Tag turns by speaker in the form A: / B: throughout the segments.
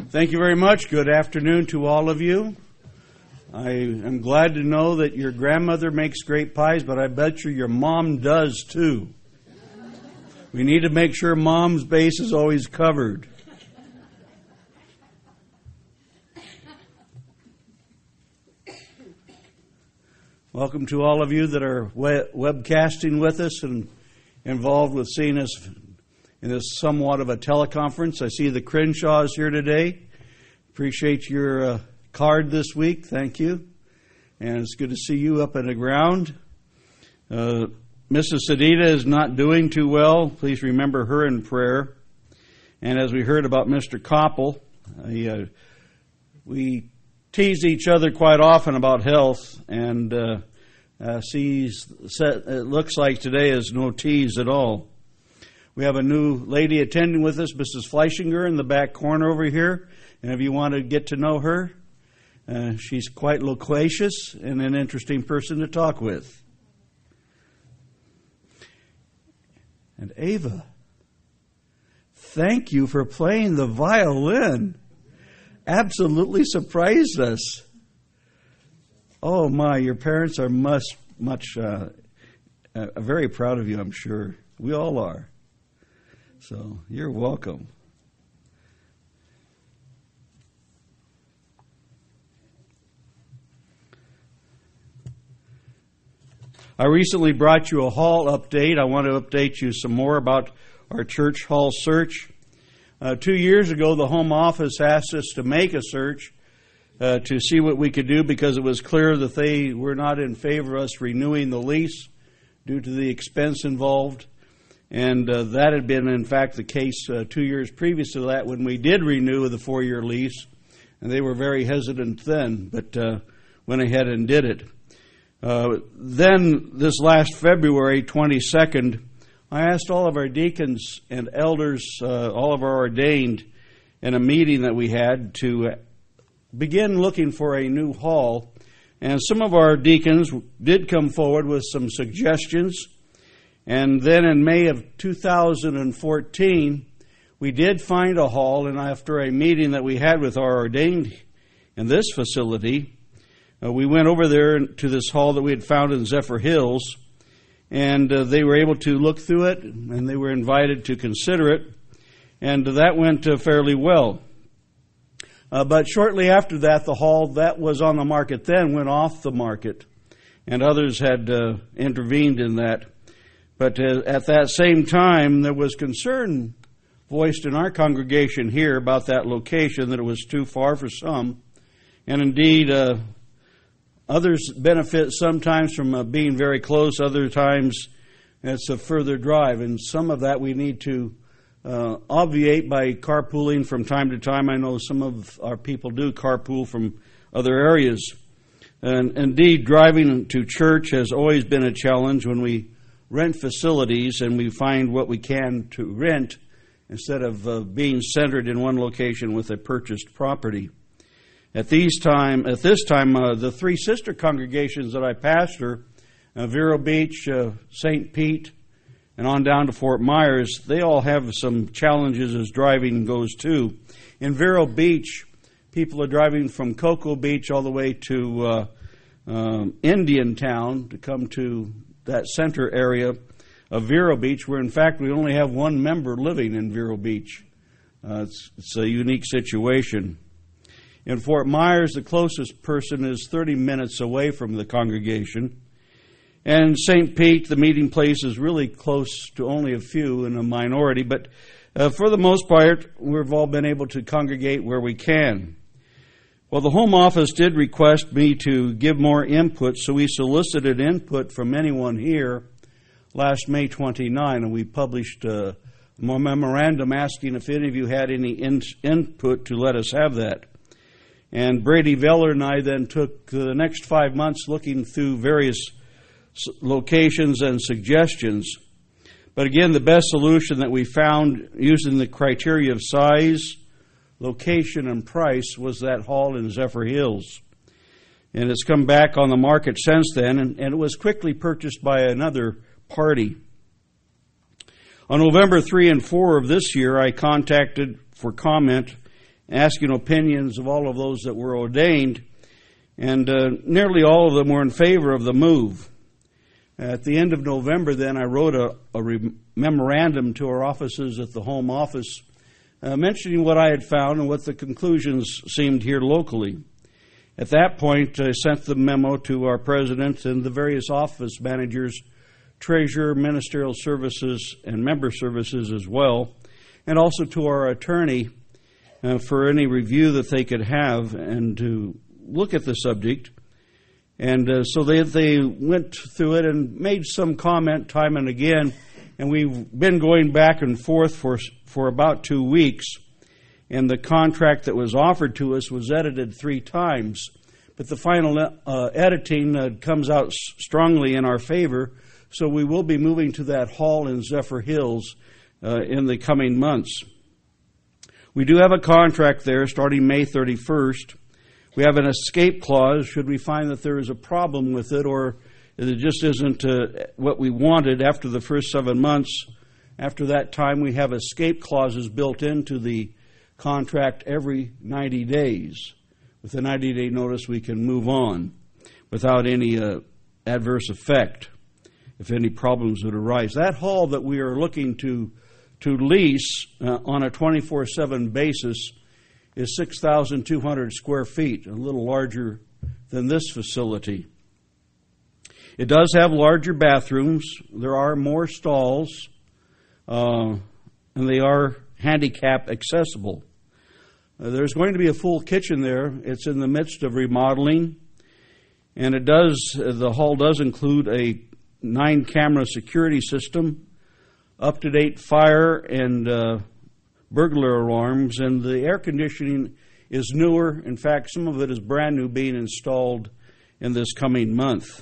A: Thank you very much. Good afternoon to all of you. I am glad to know that your grandmother makes great pies, but I bet you your mom does too. We need to make sure Mom's base is always covered. Welcome to all of you that are webcasting with us and involved with seeing us in this somewhat of a teleconference. I see the Crenshaws here today. Appreciate your card this week. Thank you. And it's good to see you up in the ground. Mrs. Sedita is not doing too well. Please remember her in prayer. And as we heard about Mr. Koppel, we tease each other quite often about health, and it looks like today is no tease at all. We have a new lady attending with us, Mrs. Fleischinger, in the back corner over here. And if you want to get to know her, she's quite loquacious and an interesting person to talk with. And Ava, thank you for playing the violin. Absolutely surprised us. Oh my, your parents are very proud of you, I'm sure. We all are. So you're welcome. I recently brought you a hall update. I want to update you some more about our church hall search. 2 years ago, the home office asked us to make a search to see what we could do because it was clear that they were not in favor of us renewing the lease due to the expense involved. And that had been, in fact, the case 2 years previous to that when we did renew the 4-year lease. And they were very hesitant then, but went ahead and did it. Then, this last February 22nd, I asked all of our deacons and elders, all of our ordained, in a meeting that we had to begin looking for a new hall. And some of our deacons did come forward with some suggestions. And then in May of 2014, we did find a hall, and after a meeting that we had with our ordained in this facility, we went over there to this hall that we had found in Zephyr Hills, and they were able to look through it, and they were invited to consider it, and that went fairly well. But shortly after that, the hall that was on the market then went off the market, and others had intervened in that. But at that same time, there was concern voiced in our congregation here about that location, that it was too far for some, and indeed others benefit sometimes from being very close. Other times it's a further drive. And some of that we need to obviate by carpooling from time to time. I know some of our people do carpool from other areas. And indeed, driving to church has always been a challenge when we rent facilities and we find what we can to rent instead of being centered in one location with a purchased property. At this time, the three sister congregations that I pastor, Vero Beach, St. Pete, and on down to Fort Myers, they all have some challenges as driving goes too. In Vero Beach, people are driving from Cocoa Beach all the way to Indian Town to come to that center area of Vero Beach, where in fact we only have one member living in Vero Beach. It's a unique situation. In Fort Myers, the closest person is 30 minutes away from the congregation. And St. Pete, the meeting place, is really close to only a few in a minority. But for the most part, we've all been able to congregate where we can. Well, the home office did request me to give more input, so we solicited input from anyone here last May 29, and we published a memorandum asking if any of you had any input to let us have that. And Brady Veller and I then took the next 5 months looking through various locations and suggestions. But again, the best solution that we found using the criteria of size, location, and price was that hall in Zephyr Hills. And it's come back on the market since then, and it was quickly purchased by another party. On November 3 and 4 of this year, I contacted for comment asking opinions of all of those that were ordained, and nearly all of them were in favor of the move. At the end of November, then, I wrote a memorandum to our offices at the Home Office mentioning what I had found and what the conclusions seemed here locally. At that point, I sent the memo to our president and the various office managers, treasurer, ministerial services, and member services as well, and also to our attorney for any review that they could have and to look at the subject. And so they went through it and made some comment time and again, and we've been going back and forth for about 2 weeks. And the contract that was offered to us was edited 3 times. But the final editing comes out strongly in our favor, so we will be moving to that hall in Zephyr Hills in the coming months. We do have a contract there starting May 31st. We have an escape clause should we find that there is a problem with it or it just isn't what we wanted after the first 7 months. After that time, we have escape clauses built into the contract every 90 days. With a 90-day notice, we can move on without any adverse effect if any problems would arise. That hall that we are looking to lease on a 24/7 basis is 6,200 square feet, a little larger than this facility. It does have larger bathrooms. There are more stalls, and they are handicap accessible. There's going to be a full kitchen there. It's in the midst of remodeling, and the hall does include a 9-camera security system, up-to-date fire and burglar alarms, and the air conditioning is newer. In fact, some of it is brand new, being installed in this coming month.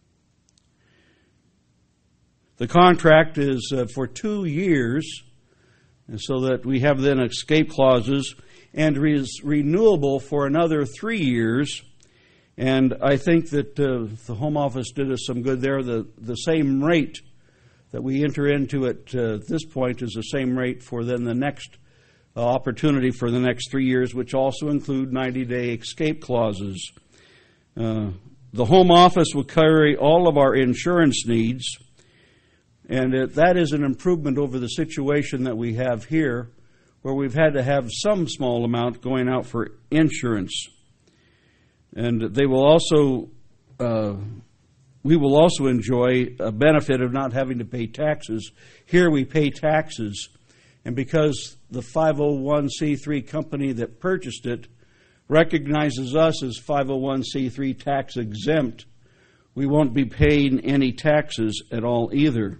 A: The contract is for 2 years, and so that we have then escape clauses, and is renewable for another 3 years. And I think that the Home Office did us some good there. The same rate that we enter into at this point is the same rate for then the next opportunity for the next 3 years, which also include 90-day escape clauses. The Home Office will carry all of our insurance needs, and that is an improvement over the situation that we have here, where we've had to have some small amount going out for insurance. And they will also, we will also enjoy a benefit of not having to pay taxes. Here we pay taxes, and because the 501c3 company that purchased it recognizes us as 501c3 tax exempt, we won't be paying any taxes at all either.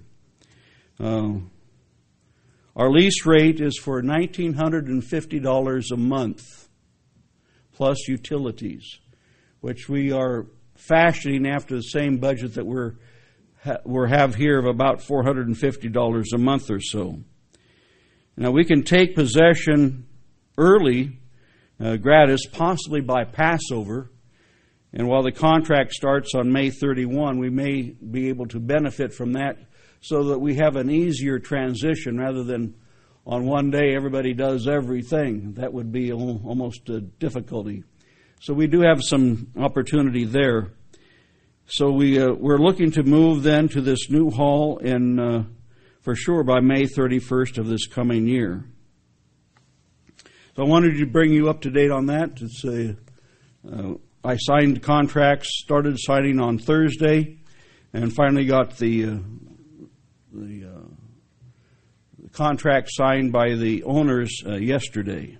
A: Our lease rate is for $1,950 a month, plus utilities, which we are fashioning after the same budget that we have here of about $450 a month or so. Now, we can take possession early, gratis, possibly by Passover, and while the contract starts on May 31, we may be able to benefit from that so that we have an easier transition rather than on one day everybody does everything. That would be almost a difficulty. So we do have some opportunity there. So we're looking to move then to this new hall for sure by May 31st of this coming year. So I wanted to bring you up to date on that. I signed contracts, started signing on Thursday, and finally got the contract signed by the owners yesterday.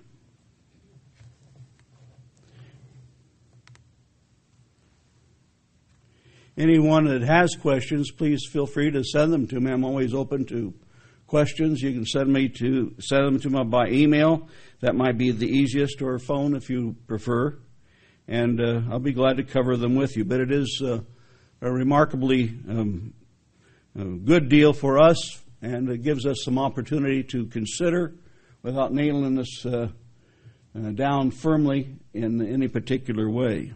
A: Anyone that has questions, please feel free to send them to me. I'm always open to questions. You can send them to me by email. That might be the easiest, or phone if you prefer. And I'll be glad to cover them with you. But it is a remarkably good deal for us, and it gives us some opportunity to consider without nailing us down firmly in any particular way.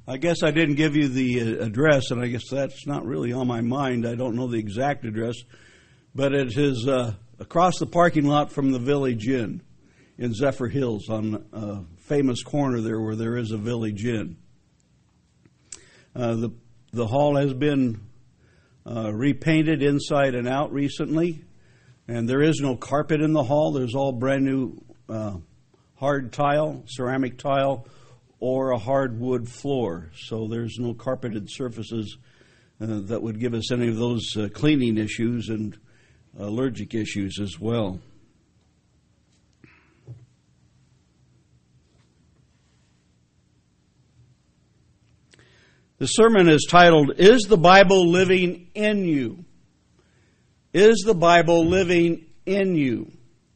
A: I guess I didn't give you the address, and I guess that's not really on my mind. I don't know the exact address, but it is across the parking lot from the Village Inn in Zephyr Hills, on a famous corner there where there is a Village Inn. The hall has been repainted inside and out recently, and there is no carpet in the hall. There's all brand new hard tile, ceramic tile, or a hardwood floor. So there's no carpeted surfaces that would give us any of those cleaning issues and allergic issues as well. The sermon is titled, Is the Bible Living in You? Is the Bible living in you?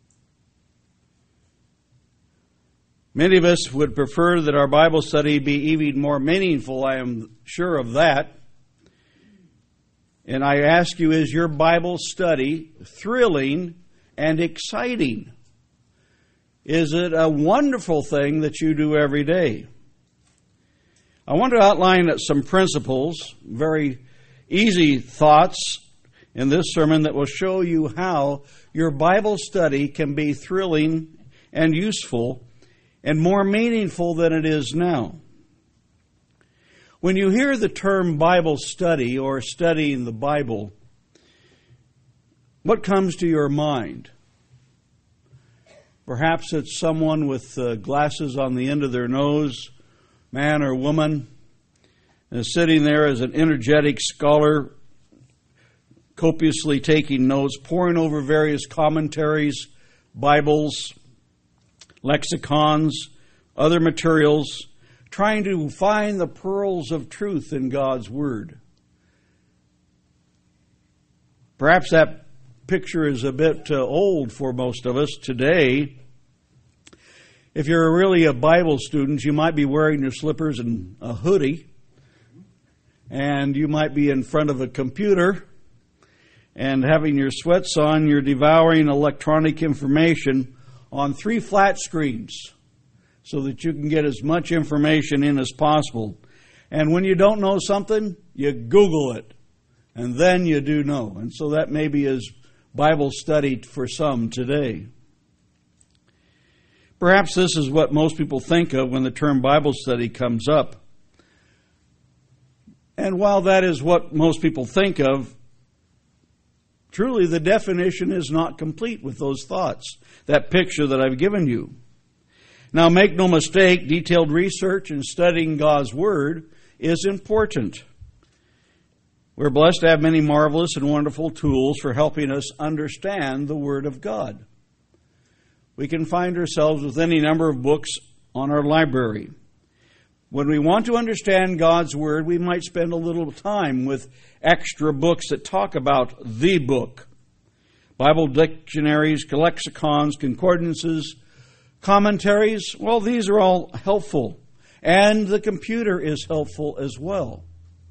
A: Many of us would prefer that our Bible study be even more meaningful. I am sure of that. And I ask you, is your Bible study thrilling and exciting? Is it a wonderful thing that you do every day? I want to outline some principles, very easy thoughts in this sermon that will show you how your Bible study can be thrilling and useful and more meaningful than it is now. When you hear the term Bible study or studying the Bible, what comes to your mind? Perhaps it's someone with glasses on the end of their nose, man or woman, sitting there as an energetic scholar, copiously taking notes, poring over various commentaries, Bibles, lexicons, other materials, trying to find the pearls of truth in God's Word. Perhaps that picture is a bit old for most of us today. If you're really a Bible student, you might be wearing your slippers and a hoodie, and you might be in front of a computer and having your sweats on. You're devouring electronic information on 3 flat screens so that you can get as much information in as possible. And when you don't know something, you Google it, and then you do know. And so that maybe is Bible study for some today. Perhaps this is what most people think of when the term Bible study comes up. And while that is what most people think of, truly the definition is not complete with those thoughts, that picture that I've given you. Now, make no mistake, detailed research and studying God's Word is important. We're blessed to have many marvelous and wonderful tools for helping us understand the Word of God. We can find ourselves with any number of books on our library. When we want to understand God's Word, we might spend a little time with extra books that talk about the book. Bible dictionaries, lexicons, concordances, commentaries, well, these are all helpful. And the computer is helpful as well.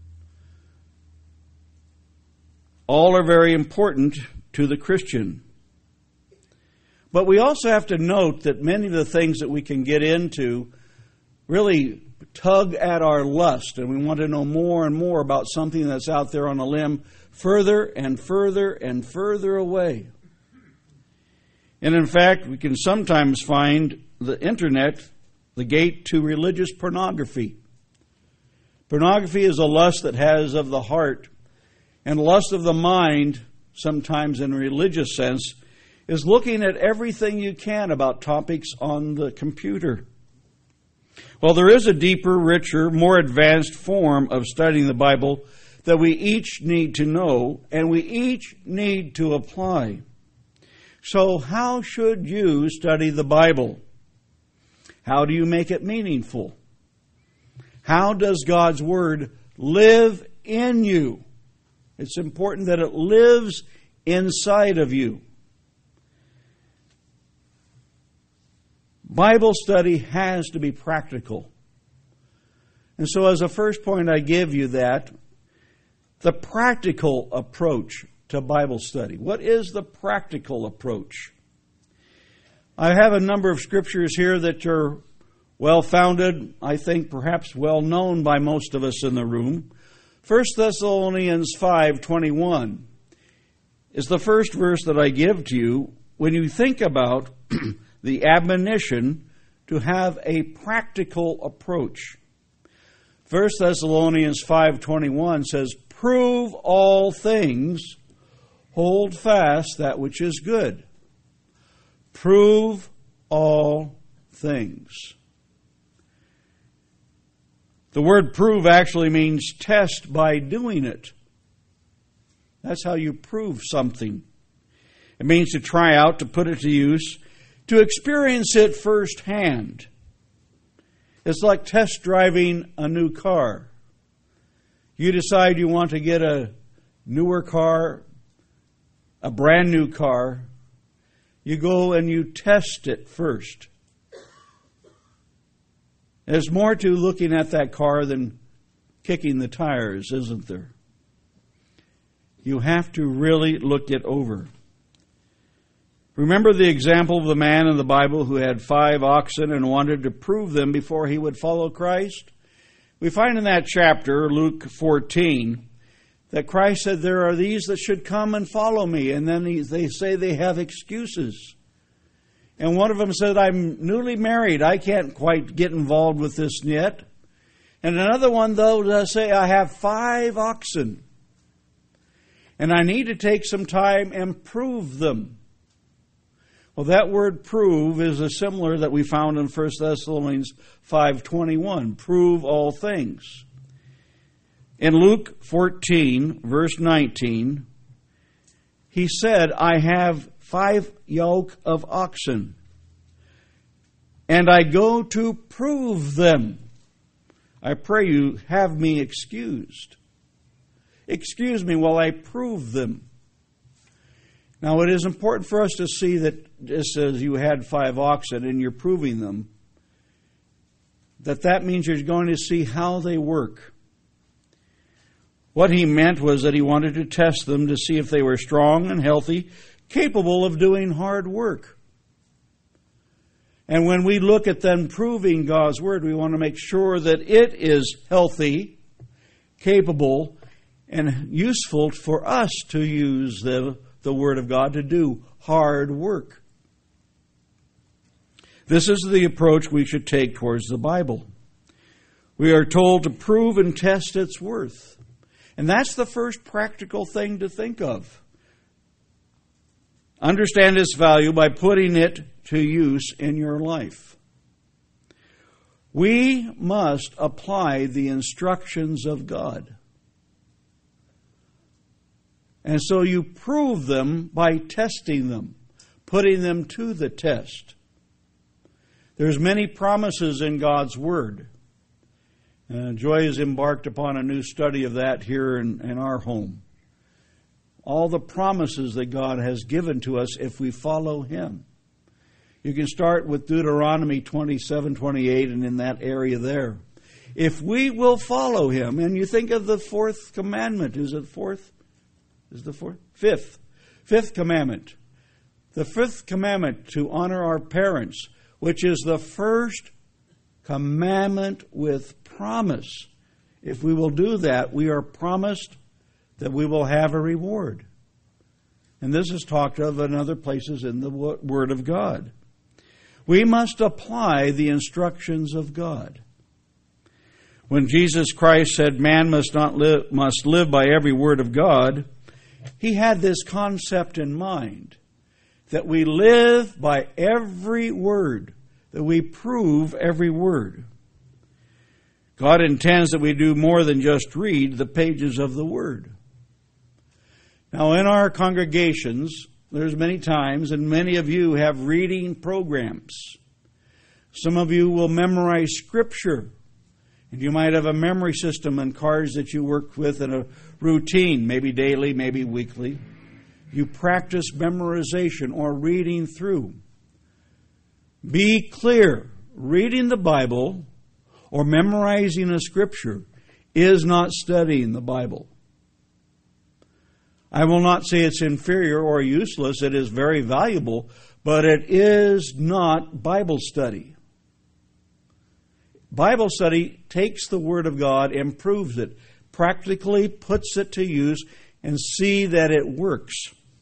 A: All are very important to the Christian. But we also have to note that many of the things that we can get into really tug at our lust, and we want to know more and more about something that's out there on a limb further and further and further away. And in fact, we can sometimes find the internet the gate to religious pornography. Pornography is a lust that has of the heart, and lust of the mind, sometimes in a religious sense, is looking at everything you can about topics on the computer. Well, there is a deeper, richer, more advanced form of studying the Bible that we each need to know and we each need to apply. So how should you study the Bible? How do you make it meaningful? How does God's Word live in you? It's important that it lives inside of you. Bible study has to be practical. And so as a first point, I give you that, the practical approach to Bible study. What is the practical approach? I have a number of scriptures here that are well-founded, I think perhaps well-known by most of us in the room. 1 Thessalonians 5:21 is the first verse that I give to you when you think about the admonition to have a practical approach. 1 Thessalonians 5:21 says, "Prove all things, hold fast that which is good." Prove all things. The word prove actually means test by doing it. That's how you prove something. It means to try out, to put it to use, to experience it firsthand. It's like test driving a new car. You decide you want to get a newer car, a brand new car. You go and you test it first. There's more to looking at that car than kicking the tires, isn't there? You have to really look it over. Remember the example of the man in the Bible who had 5 oxen and wanted to prove them before he would follow Christ? We find in that chapter, Luke 14, that Christ said, "There are these that should come and follow me." And then they say they have excuses. And one of them said, "I'm newly married. I can't quite get involved with this yet." And another one, though, does say, "I have 5 oxen. And I need to take some time and prove them." Well, that word prove is a similar that we found in 1 Thessalonians 5:21. Prove all things. In Luke 14, verse 19, he said, "I have 5 yoke of oxen, and I go to prove them. I pray you, have me excused. Excuse me while I prove them." Now, it is important for us to see that just as you had 5 oxen and you're proving them, that means you're going to see how they work. What he meant was that he wanted to test them to see if they were strong and healthy, capable of doing hard work. And when we look at them proving God's Word, we want to make sure that it is healthy, capable, and useful for us to use the Word of God to do hard work. This is the approach we should take towards the Bible. We are told to prove and test its worth. And that's the first practical thing to think of. Understand its value by putting it to use in your life. We must apply the instructions of God. And so you prove them by testing them, putting them to the test. There's many promises in God's Word. Joy has embarked upon a new study of that here in our home. All the promises that God has given to us if we follow Him. You can start with Deuteronomy 27:28 and in that area there. If we will follow Him, and you think of the 4th commandment, is it 4th? Is the 4th? 5th. 5th commandment. The 5th commandment to honor our parents, which is the first commandment with promise. If we will do that, we are promised that we will have a reward. And this is talked of in other places in the Word of God. We must apply the instructions of God. When Jesus Christ said man must live by every word of God, He had this concept in mind, that we live by every word, that we prove every word. God intends that we do more than just read the pages of the Word. Now, in our congregations, there's many times, and many of you have reading programs. Some of you will memorize Scripture. And you might have a memory system and cards that you work with in a routine, maybe daily, maybe weekly. You practice memorization or reading through. Be clear, reading the Bible or memorizing a Scripture is not studying the Bible. I will not say it's inferior or useless. It is very valuable, but it is not Bible study. Bible study takes the Word of God, improves it, practically puts it to use, and see that it works.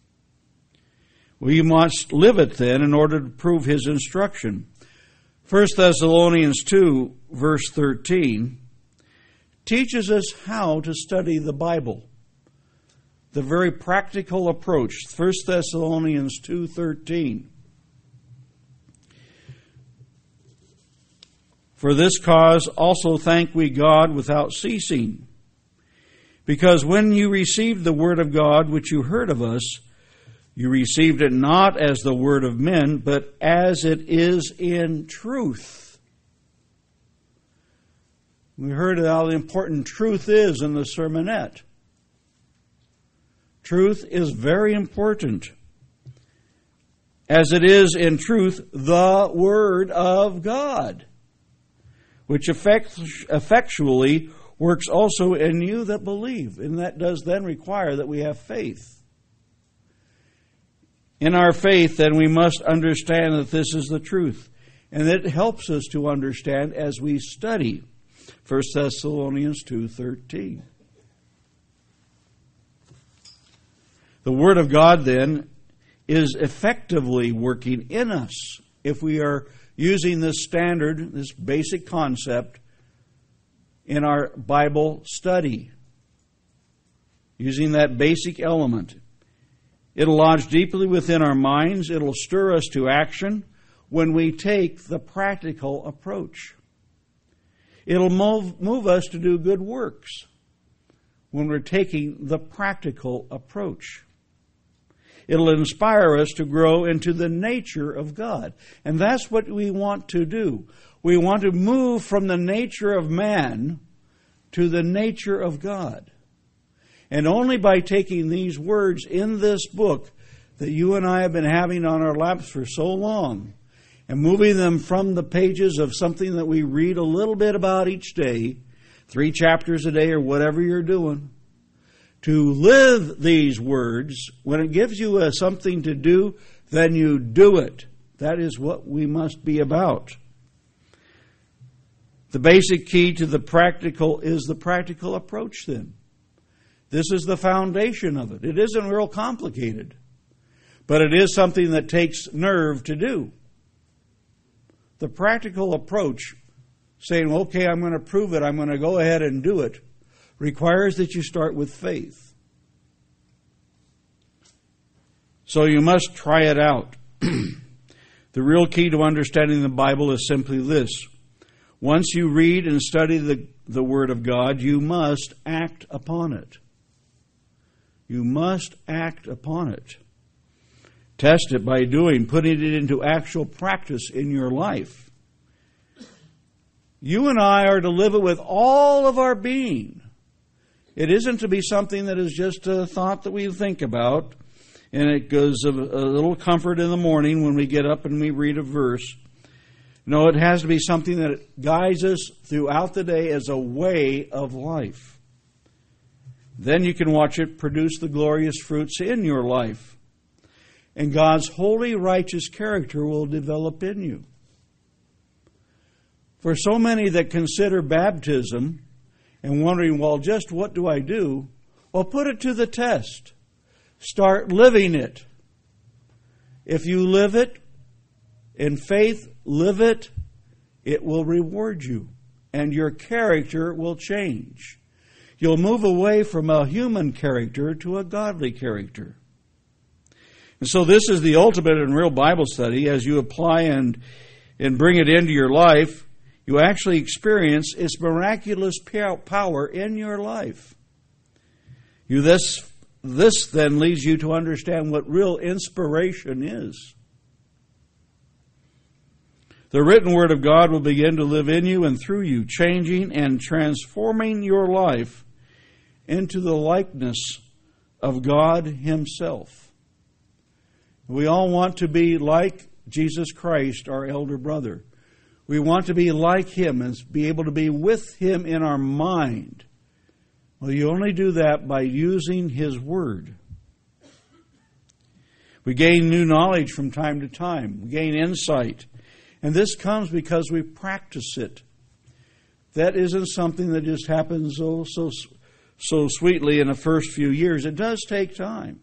A: We must live it then in order to prove His instruction. 1 Thessalonians 2, verse 13, teaches us how to study the Bible. The very practical approach. 1 Thessalonians 2:13. For this cause also thank we God without ceasing, because when you received the word of God which you heard of us, you received it not as the word of men, but as it is in truth. We heard how important truth is in the sermonette. Truth is very important. As it is in truth, the Word of God, which effectually works also in you that believe. And that does then require that we have faith. In our faith, then, we must understand that this is the truth. And it helps us to understand as we study 1 Thessalonians 2:13. The Word of God, then, is effectively working in us if we are using this standard, this basic concept, in our Bible study. Using that basic element. It'll lodge deeply within our minds. It'll stir us to action when we take the practical approach. It'll move us to do good works when we're taking the practical approach. It'll inspire us to grow into the nature of God. And that's what we want to do. We want to move from the nature of man to the nature of God. And only by taking these words in this book that you and I have been having on our laps for so long, and moving them from the pages of something that we read a little bit about each day, 3 chapters a day or whatever you're doing, to live these words, when it gives you something to do, then you do it. That is what we must be about. The basic key to the practical is the practical approach then. This is the foundation of it. It isn't real complicated, but it is something that takes nerve to do. The practical approach, saying, okay, I'm going to prove it, I'm going to go ahead and do it, requires that you start with faith. So you must try it out. The real key to understanding the Bible is simply this. Once you read and study the Word of God, you must act upon it. You must act upon it. Test it by putting it into actual practice in your life. You and I are to live it with all of our being. It isn't to be something that is just a thought that we think about, and it gives a little comfort in the morning when we get up and we read a verse. No, it has to be something that guides us throughout the day as a way of life. Then you can watch it produce the glorious fruits in your life. And God's holy, righteous character will develop in you. For so many that consider baptism and wondering, well, just what do I do? Well, put it to the test. Start living it. If you live it in faith, live it, it will reward you. And your character will change. You'll move away from a human character to a godly character. And so this is the ultimate and real Bible study. As you apply and bring it into your life, you actually experience its miraculous power in your life. This then leads you to understand what real inspiration is. The written Word of God will begin to live in you and through you, changing and transforming your life into the likeness of God Himself. We all want to be like Jesus Christ, our elder brother. We want to be like Him and be able to be with Him in our mind. Well, you only do that by using His Word. We gain new knowledge from time to time. We gain insight. And this comes because we practice it. that isn't something that just happens so sweetly in the first few years. It does take time.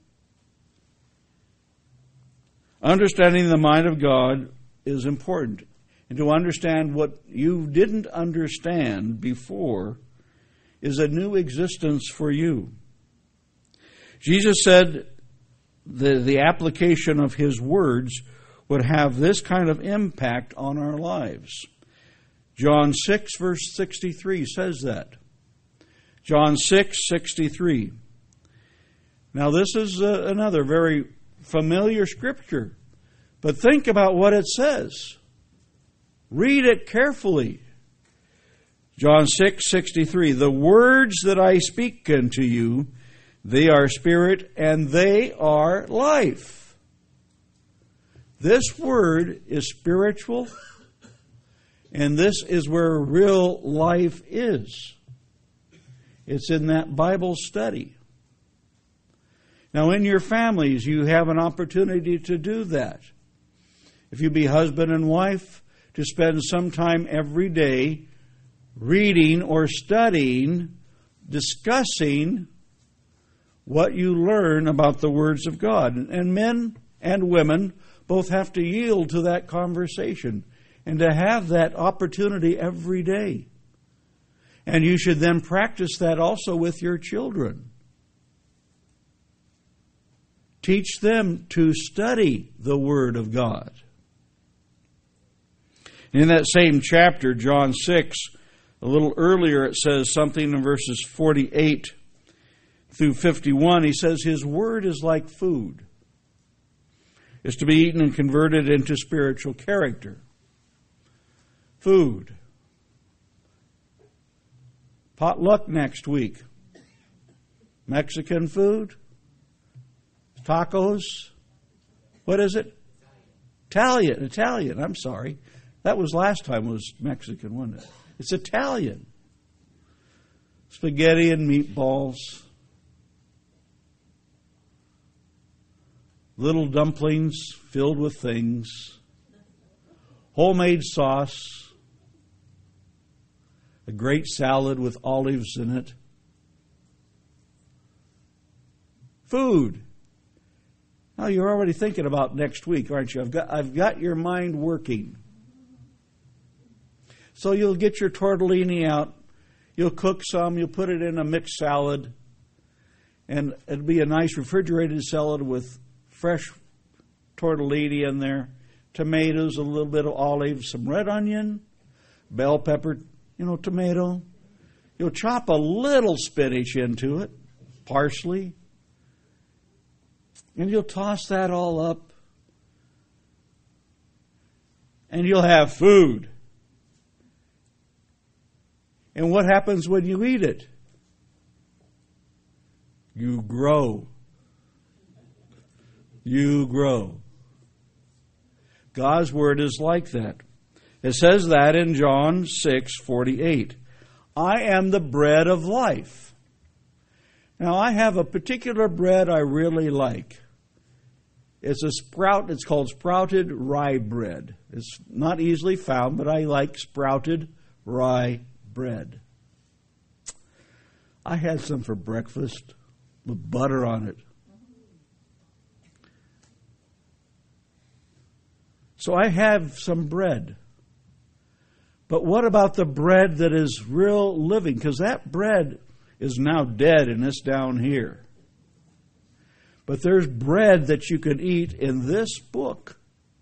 A: Understanding the mind of God is important. And to understand what you didn't understand before is a new existence for you. Jesus said the application of His words would have this kind of impact on our lives. John 6, verse 63 says that. John 6:63. Now this is another very familiar scripture, but think about what it says. Read it carefully. John 6:63. The words that I speak unto you, they are spirit and they are life. This word is spiritual, and this is where real life is. It's in that Bible study. Now, in your families, you have an opportunity to do that. If you be husband and wife, to spend some time every day reading or studying, discussing what you learn about the words of God. And men and women both have to yield to that conversation and to have that opportunity every day. And you should then practice that also with your children. Teach them to study the Word of God. In that same chapter, John 6, a little earlier, it says something in verses 48 through 51. He says, His Word is like food. It's to be eaten and converted into spiritual character. Food. Potluck next week. Mexican food. Tacos. What is it? Italian. I'm sorry. That was last time, it was Mexican, wasn't it? It's Italian. Spaghetti and meatballs. Little dumplings filled with things. Homemade sauce. A great salad with olives in it. Food. Now you're already thinking about next week, aren't you? I've got your mind working. So you'll get your tortellini out. You'll cook some. You'll put it in a mixed salad. And it'll be a nice refrigerated salad with fresh tortellini in there. Tomatoes, a little bit of olives, some red onion, bell pepper, tomato. You'll chop a little spinach into it, parsley. And you'll toss that all up. And you'll have food. And what happens when you eat it? You grow. You grow. God's Word is like that. It says that in John 6:48. I am the bread of life. Now, I have a particular bread I really like. It's it's called sprouted rye bread. It's not easily found, but I like sprouted rye bread. I had some for breakfast with butter on it. So I have some bread. But what about the bread that is real living? Because that bread is now dead and it's down here. But there's bread that you can eat in this book.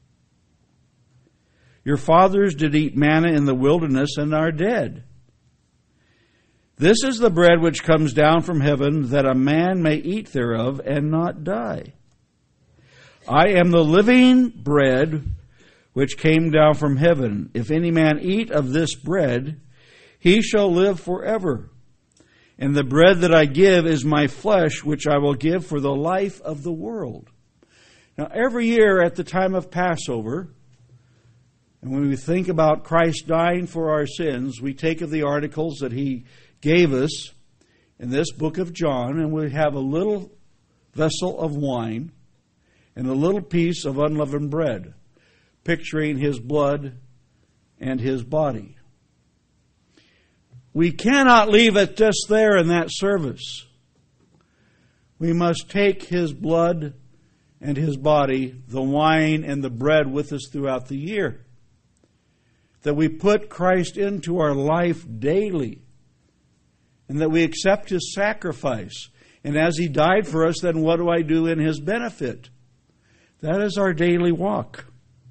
A: Your fathers did eat manna in the wilderness and are dead. This is the bread which comes down from heaven, that a man may eat thereof and not die. I am the living bread which came down from heaven. If any man eat of this bread, he shall live forever. And the bread that I give is my flesh, which I will give for the life of the world. Now, every year at the time of Passover, and when we think about Christ dying for our sins, we take of the articles that He gave us in this book of John, and we have a little vessel of wine and a little piece of unleavened bread, picturing His blood and His body. we cannot leave it just there in that service. We must take His blood and His body, the wine and the bread with us throughout the year. That we put Christ into our life daily. And that we accept His sacrifice. And as He died for us, then what do I do in His benefit? That is our daily walk.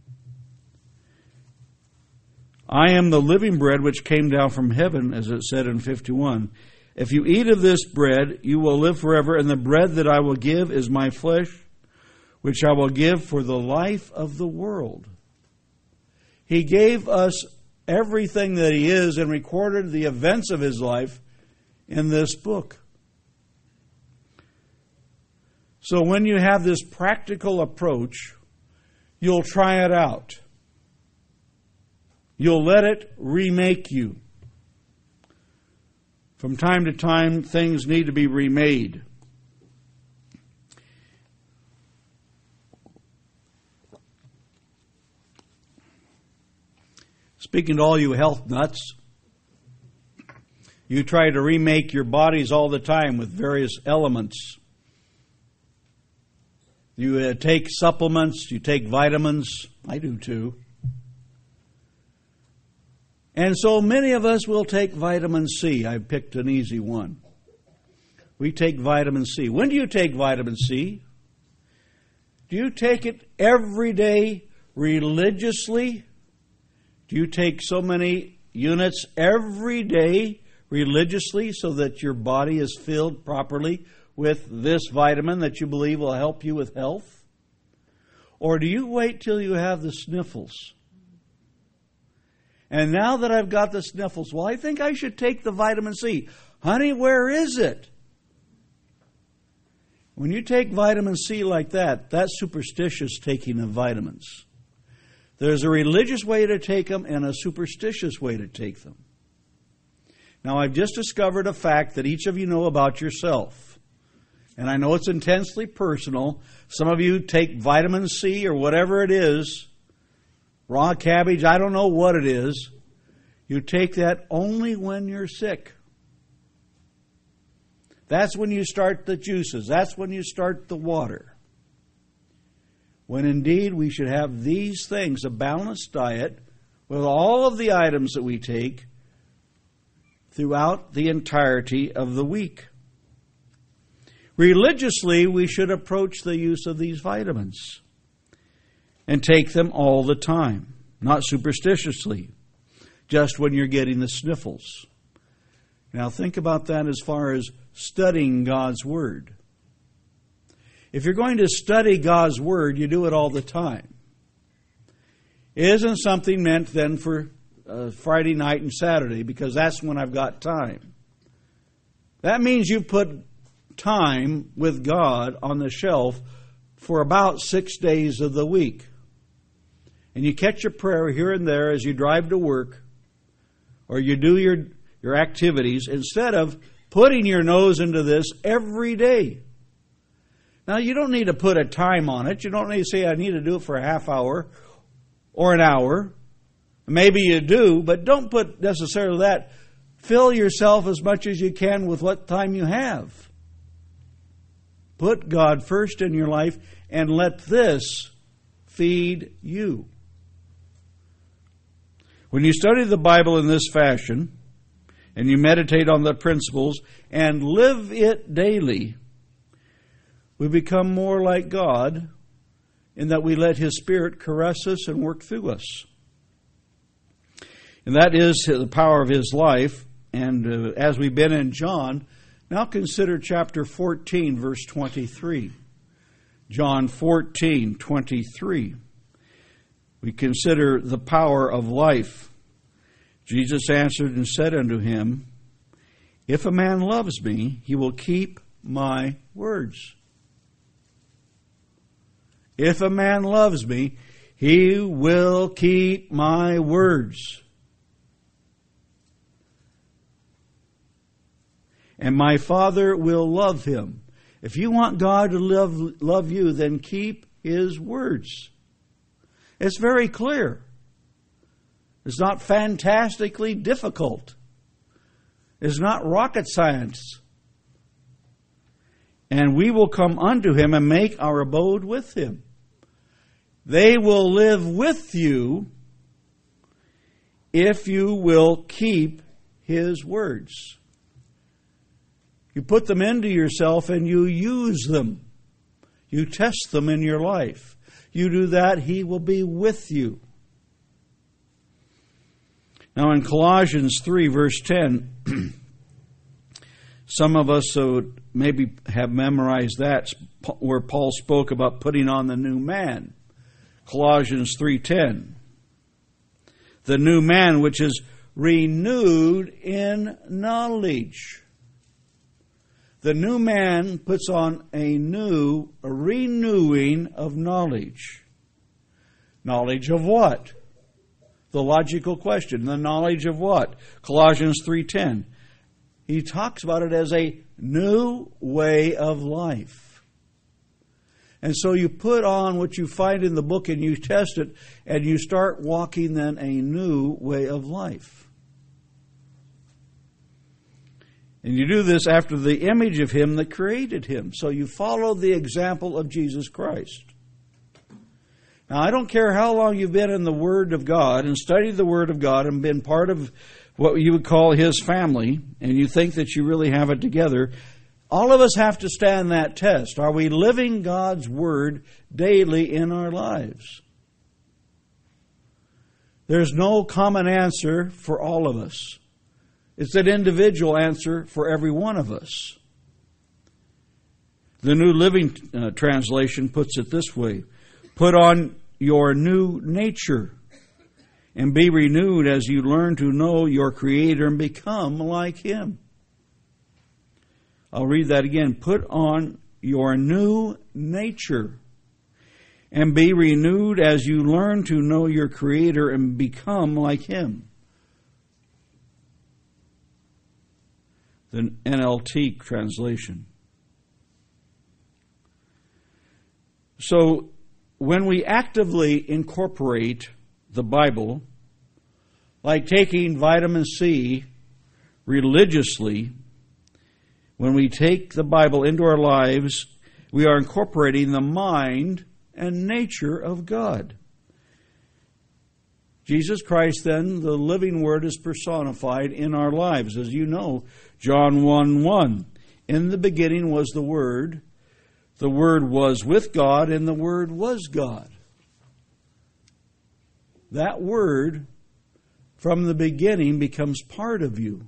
A: I am the living bread which came down from heaven, as it said in 51. If you eat of this bread, you will live forever, and the bread that I will give is my flesh, which I will give for the life of the world. He gave us everything that He is and recorded the events of His life in this book. So when you have this practical approach, you'll try it out. You'll let it remake you. From time to time, things need to be remade. Speaking to all you health nuts, you try to remake your bodies all the time with various elements. You take supplements, you take vitamins. I do too. And so many of us will take vitamin C. I picked an easy one. We take vitamin C. When do you take vitamin C? Do you take it every day religiously? Do you take so many units every day religiously so that your body is filled properly with this vitamin that you believe will help you with health? Or do you wait till you have the sniffles? And now that I've got the sniffles, well, I think I should take the vitamin C. Honey, where is it? When you take vitamin C like that, that's superstitious taking of vitamins. There's a religious way to take them and a superstitious way to take them. Now, I've just discovered a fact that each of you know about yourself. And I know it's intensely personal. Some of you take vitamin C or whatever it is, raw cabbage, I don't know what it is. You take that only when you're sick. That's when you start the juices. That's when you start the water. When indeed we should have these things, a balanced diet, with all of the items that we take throughout the entirety of the week. Religiously, we should approach the use of these vitamins and take them all the time, not superstitiously, just when you're getting the sniffles. Now think about that as far as studying God's Word. If you're going to study God's Word, you do it all the time. It isn't something meant then for Friday night and Saturday, because that's when I've got time. That means you put time with God on the shelf for about 6 days of the week. And you catch a prayer here and there as you drive to work or you do your activities instead of putting your nose into this every day. Now, you don't need to put a time on it. You don't need to say, I need to do it for a half hour or an hour. Maybe you do, but don't put necessarily that. Fill yourself as much as you can with what time you have. Put God first in your life and let this feed you. When you study the Bible in this fashion, and you meditate on the principles and live it daily, we become more like God in that we let His Spirit caress us and work through us. And that is the power of His life. And as we've been in John, now consider chapter 14, verse 23. John 14, 23. We consider the power of life. Jesus answered and said unto him, If a man loves me, he will keep my words. If a man loves me, he will keep my words. And my Father will love him. If you want God to love you, then keep His words. It's very clear. It's not fantastically difficult. is not rocket science. And we will come unto him and make our abode with him. They will live with you if you will keep his words. You put them into yourself and you use them. You test them in your life. You do that, he will be with you. Now in Colossians 3, verse 10, some of us would maybe have memorized that, where Paul spoke about putting on the new man. Colossians 3:10. The new man which is renewed in knowledge. The new man puts on a renewing of knowledge. Knowledge of what? The logical question. The knowledge of what? Colossians 3:10. He talks about it as a new way of life. And so you put on what you find in the book and you test it, and you start walking then a new way of life. And you do this after the image of him that created him. So you follow the example of Jesus Christ. Now, I don't care how long you've been in the Word of God and studied the Word of God and been part of what you would call his family, and you think that you really have it together. All of us have to stand that test. Are we living God's Word daily in our lives? There's no common answer for all of us. It's an individual answer for every one of us. The New Living Translation puts it this way: put on your new nature and be renewed as you learn to know your Creator and become like him. I'll read that again. Put on your new nature and be renewed as you learn to know your Creator and become like him. The NLT translation. So, when we actively incorporate the Bible, like taking vitamin C religiously, when we take the Bible into our lives, we are incorporating the mind and nature of God. Jesus Christ, then, the living Word, is personified in our lives. As you know, John 1:1, in the beginning was the Word was with God, and the Word was God. That Word, from the beginning, becomes part of you.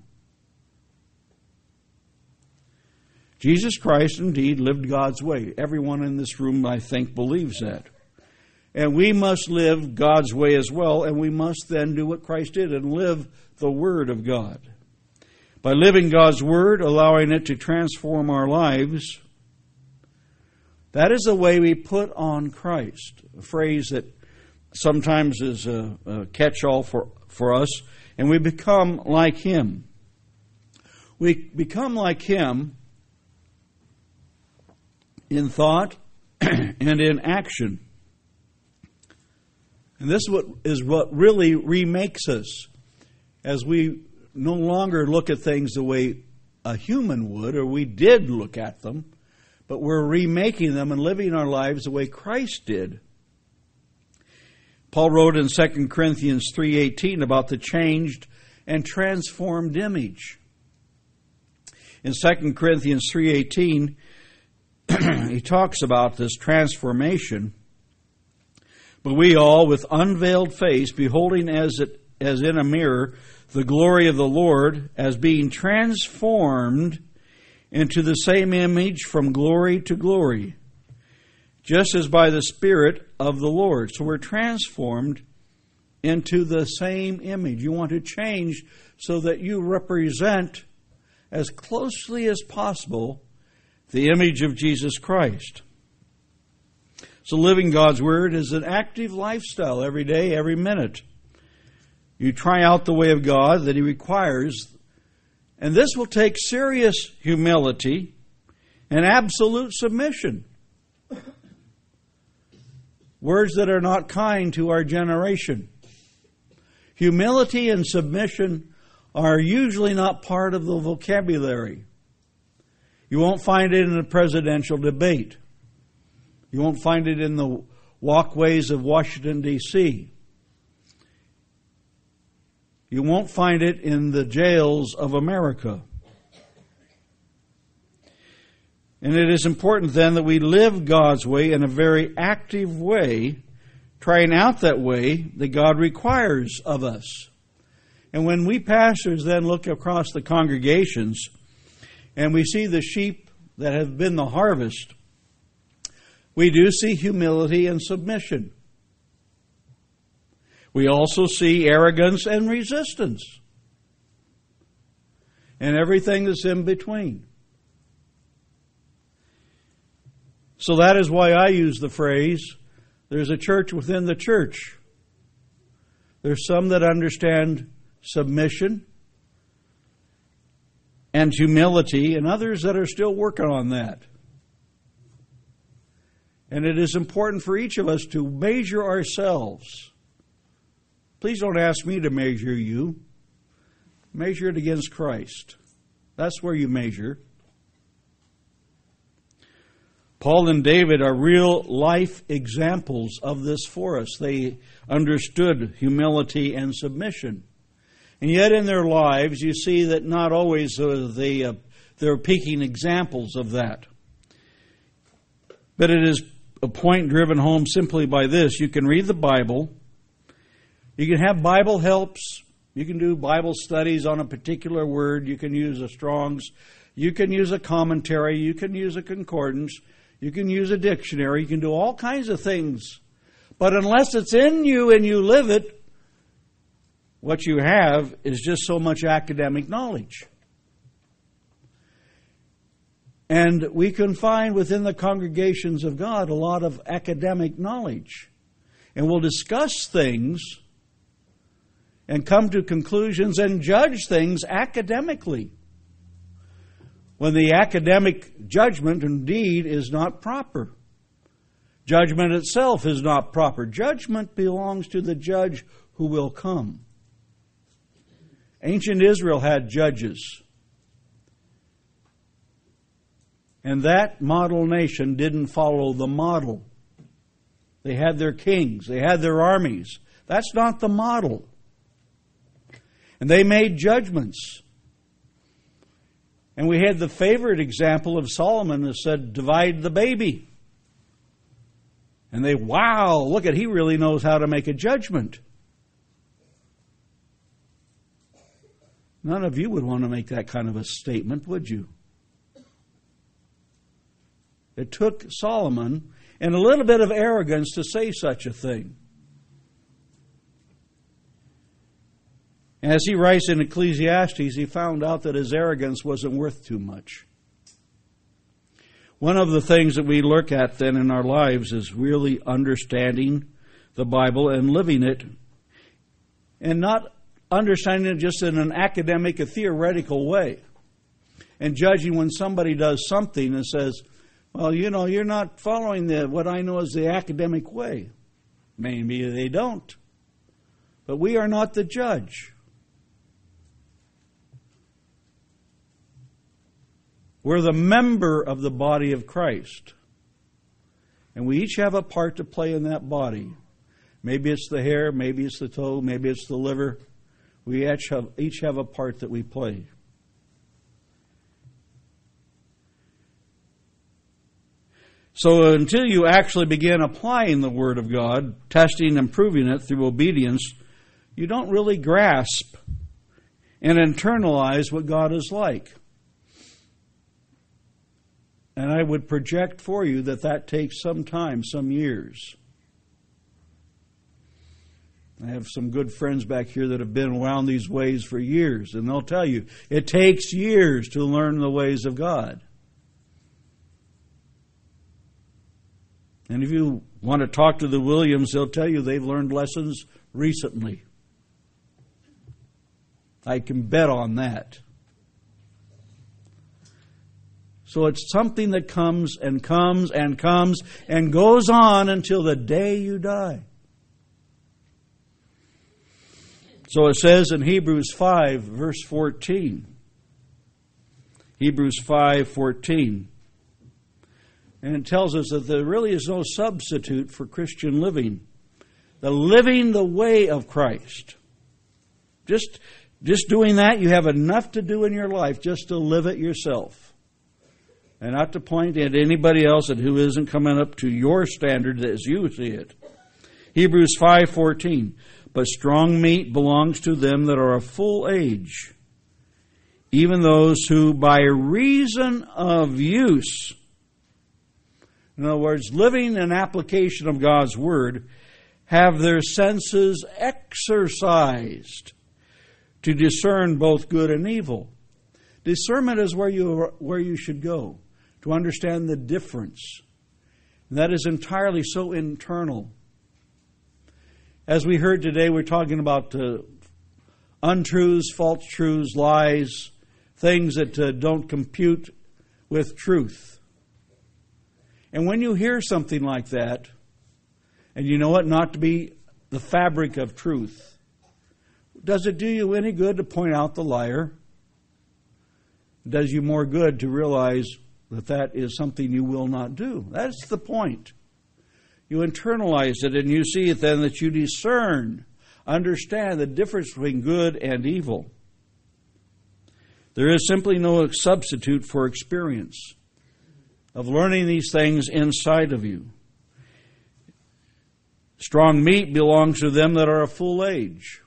A: Jesus Christ, indeed, lived God's way. Everyone in this room, I think, believes that. And we must live God's way as well, and we must then do what Christ did and live the Word of God. By living God's Word, allowing it to transform our lives, that is the way we put on Christ. A phrase that sometimes is a catch-all for us, and we become like him. We become like him in thought and in action. And this is what really remakes us, as we no longer look at things the way a human would, or we did look at them, but we're remaking them and living our lives the way Christ did. Paul wrote in 2 Corinthians 3:18 about the changed and transformed image. In 2 Corinthians 3:18, he talks about this transformation. But we all, with unveiled face, beholding as in a mirror the glory of the Lord, as being transformed into the same image from glory to glory, just as by the Spirit of the Lord. So we're transformed into the same image. You want to change so that you represent as closely as possible the image of Jesus Christ. So living God's Word is an active lifestyle every day, every minute. You try out the way of God that He requires, and this will take serious humility and absolute submission. Words that are not kind to our generation. Humility and submission are usually not part of the vocabulary. You won't find it in a presidential debate. You won't find it in the walkways of Washington, D.C. You won't find it in the jails of America. And it is important then that we live God's way in a very active way, trying out that way that God requires of us. And when we pastors then look across the congregations and we see the sheep that have been the harvest, we do see humility and submission. We also see arrogance and resistance, and everything that's in between. So that is why I use the phrase, there's a church within the church. There's some that understand submission and humility, and others that are still working on that. And it is important for each of us to measure ourselves. Please don't ask me to measure you. Measure it against Christ. That's where you measure. Paul and David are real life examples of this for us. They understood humility and submission. And yet in their lives, you see that not always they're peaking examples of that. But it is a point driven home simply by this. You can read the Bible. You can have Bible helps. You can do Bible studies on a particular word. You can use a Strong's. You can use a commentary. You can use a concordance. You can use a dictionary. You can do all kinds of things. But unless it's in you and you live it, what you have is just so much academic knowledge. And we can find within the congregations of God a lot of academic knowledge. And we'll discuss things and come to conclusions and judge things academically, when the academic judgment indeed is not proper. Judgment itself is not proper. Judgment belongs to the judge who will come. Ancient Israel had judges. And that model nation didn't follow the model. They had their kings. They had their armies. That's not the model. And they made judgments. And we had the favorite example of Solomon that said, divide the baby. And they, wow, look at, he really knows how to make a judgment. None of you would want to make that kind of a statement, would you? It took Solomon and a little bit of arrogance to say such a thing. As he writes in Ecclesiastes, he found out that his arrogance wasn't worth too much. One of the things that we look at then in our lives is really understanding the Bible and living it, and not understanding it just in an academic, a theoretical way, and judging when somebody does something and says, well, you know, you're not following what I know as the academic way. Maybe they don't. But we are not the judge. We're the member of the body of Christ. And we each have a part to play in that body. Maybe it's the hair, maybe it's the toe, maybe it's the liver. We each have a part that we play. So until you actually begin applying the Word of God, testing and proving it through obedience, you don't really grasp and internalize what God is like. And I would project for you that takes some time, some years. I have some good friends back here that have been around these ways for years, and they'll tell you it takes years to learn the ways of God. And if you want to talk to the Williams, they'll tell you they've learned lessons recently. I can bet on that. So it's something that comes and comes and comes and goes on until the day you die. So it says in Hebrews 5, verse 14. Hebrews 5:14. And it tells us that there really is no substitute for Christian living. Living the way of Christ. Just doing that, you have enough to do in your life just to live it yourself. And not to point at anybody else who isn't coming up to your standard as you see it. Hebrews 5:14. But strong meat belongs to them that are of full age, even those who by reason of use, in other words, living an application of God's Word, have their senses exercised to discern both good and evil. Discernment is where you should go, to understand the difference. And that is entirely so internal. As we heard today, we're talking about untruths, false truths, lies, things that don't compute with truth. And when you hear something like that, and you know it not to be the fabric of truth, does it do you any good to point out the liar? It does you more good to realize that that is something you will not do. That's the point. You internalize it, and you see it then that you discern, understand the difference between good and evil. There is simply no substitute for experience of learning these things inside of you. Strong meat belongs to them that are of full age.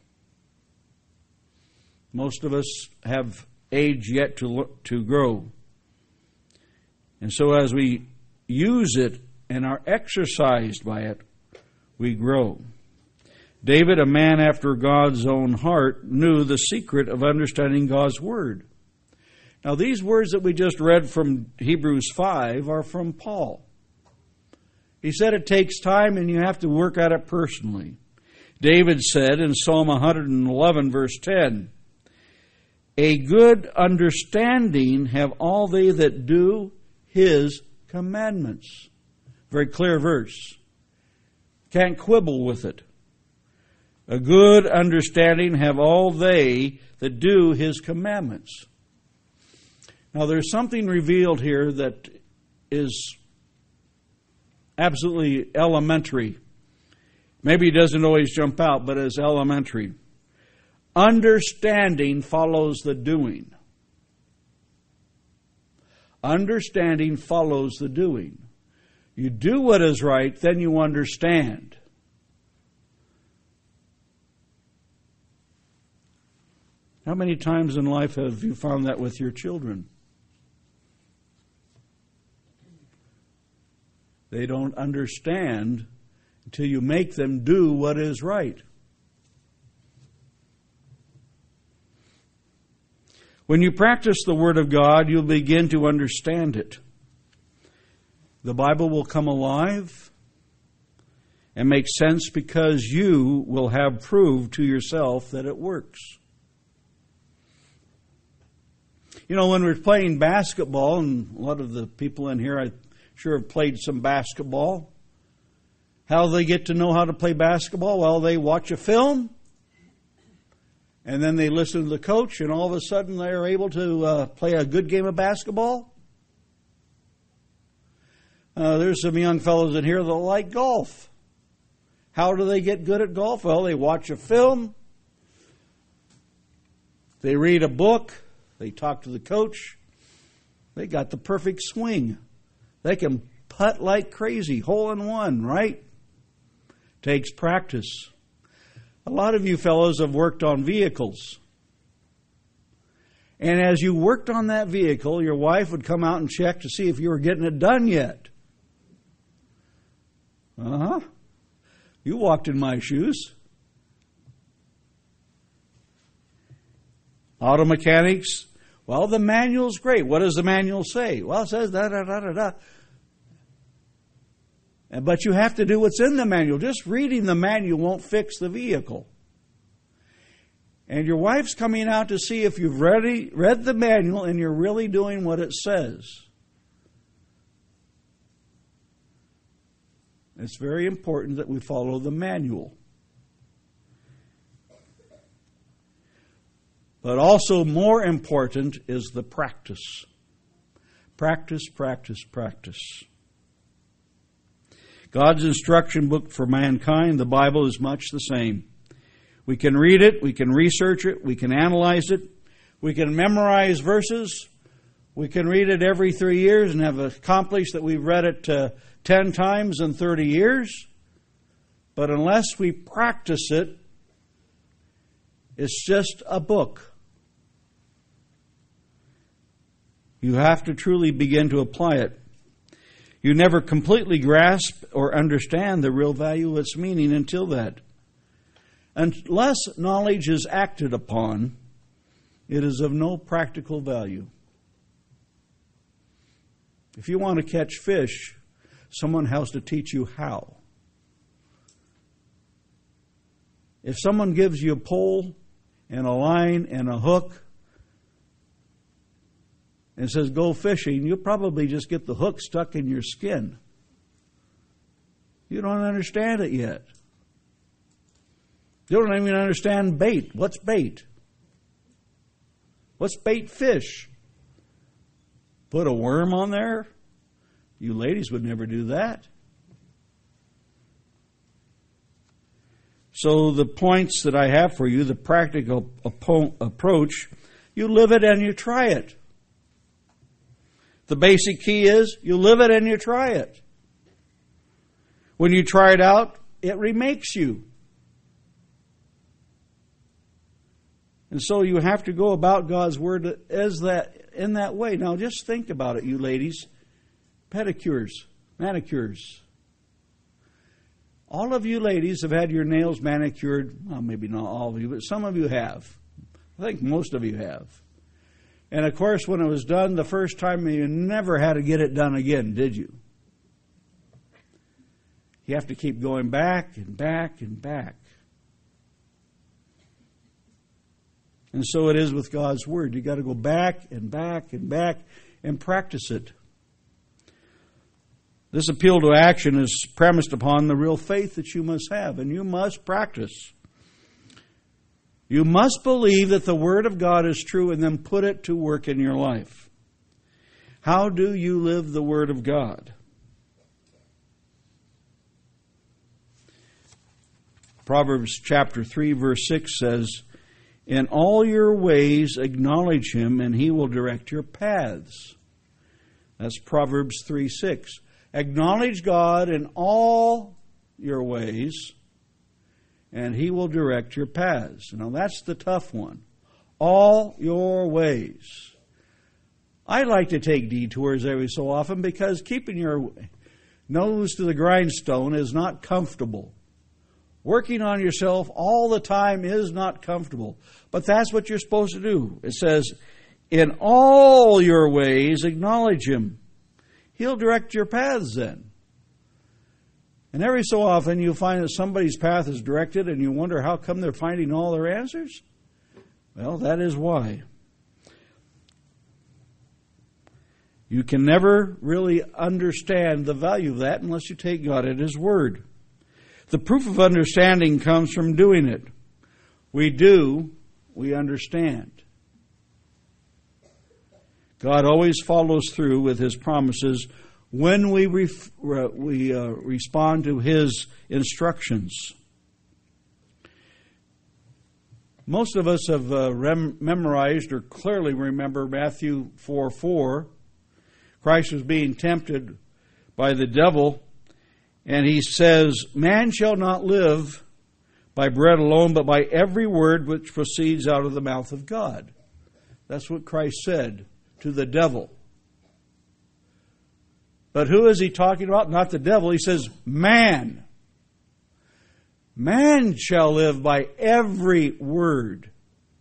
A: Most of us have age yet to grow. And so as we use it and are exercised by it, we grow. David, a man after God's own heart, knew the secret of understanding God's Word. Now, these words that we just read from Hebrews 5 are from Paul. He said it takes time and you have to work at it personally. David said in Psalm 111, verse 10, "A good understanding have all they that do His commandments." Very clear verse. Can't quibble with it. A good understanding have all they that do His commandments. Now there's something revealed here that is absolutely elementary. Maybe it doesn't always jump out, but it's elementary. Understanding follows the doing. Understanding follows the doing. You do what is right, then you understand. How many times in life have you found that with your children? They don't understand until you make them do what is right. When you practice the Word of God, you'll begin to understand it. The Bible will come alive and make sense because you will have proved to yourself that it works. You know, when we're playing basketball, and a lot of the people in here, I'm sure have played some basketball. How do they get to know how to play basketball? Well, they watch a film, and then they listen to the coach, and all of a sudden they're able to play a good game of basketball. There's some young fellows in here that like golf. How do they get good at golf? Well, they watch a film, they read a book, they talk to the coach. They got the perfect swing. They can putt like crazy, hole in one, right? Takes practice. A lot of you fellows have worked on vehicles. And as you worked on that vehicle, your wife would come out and check to see if you were getting it done yet. You walked in my shoes. Auto mechanics, well, the manual's great. What does the manual say? Well, it says da-da-da-da-da. But you have to do what's in the manual. Just reading the manual won't fix the vehicle. And your wife's coming out to see if you've read the manual and you're really doing what it says. It's very important that we follow the manual. But also more important is the practice. Practice, practice, practice. God's instruction book for mankind, the Bible, is much the same. We can read it, we can research it, we can analyze it, we can memorize verses, we can read it every 3 years and have accomplished that we've read it 10 times in 30 years. But unless we practice it, it's just a book. You have to truly begin to apply it. You never completely grasp or understand the real value of its meaning until that. Unless knowledge is acted upon, it is of no practical value. If you want to catch fish, someone has to teach you how. If someone gives you a pole and a line and a hook and says, go fishing, you'll probably just get the hook stuck in your skin. You don't understand it yet. You don't even understand bait. What's bait? What's bait fish? Put a worm on there? You ladies would never do that. So the points that I have for you, the practical approach, you live it and you try it. The basic key is you live it and you try it. When you try it out, it remakes you. And so you have to go about God's Word in that way. Now just think about it, you ladies. Pedicures, manicures. All of you ladies have had your nails manicured. Well, maybe not all of you, but some of you have. I think most of you have. And of course, when it was done the first time, you never had to get it done again, did you? You have to keep going back and back and back. And so it is with God's Word. You've got to go back and back and back and practice it. This appeal to action is premised upon the real faith that you must have, and you must practice. You must believe that the Word of God is true and then put it to work in your life. How do you live the Word of God? Proverbs chapter 3, verse 6 says, in all your ways acknowledge Him, and He will direct your paths. That's Proverbs 3:6. Acknowledge God in all your ways, and He will direct your paths. Now that's the tough one. All your ways. I like to take detours every so often because keeping your nose to the grindstone is not comfortable. Working on yourself all the time is not comfortable. But that's what you're supposed to do. It says, in all your ways acknowledge Him. He'll direct your paths then. And every so often you find that somebody's path is directed and you wonder how come they're finding all their answers. Well, that is why. You can never really understand the value of that unless you take God at His Word. The proof of understanding comes from doing it. We do, we understand. God always follows through with His promises when we respond to His instructions. Most of us have memorized or clearly remember Matthew 4:4. Christ was being tempted by the devil, and He says, man shall not live by bread alone, but by every word which proceeds out of the mouth of God. That's what Christ said to the devil. But who is He talking about? Not the devil. He says, man. Man shall live by every word.